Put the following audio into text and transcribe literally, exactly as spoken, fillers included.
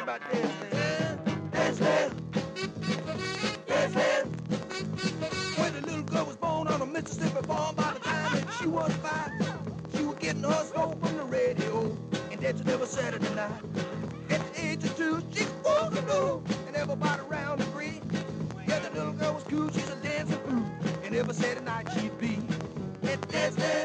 about Desmond. Desmond. Desmond. When the little girl was born on a Mississippi farm, by the time that she was five, she was getting her smoke from the radio, and that you never said it tonight. At the age of two, she was a blue, and everybody around agreed. Yeah, the little girl was cool, she's a dancing fool, and every Saturday night she'd be at Desmond.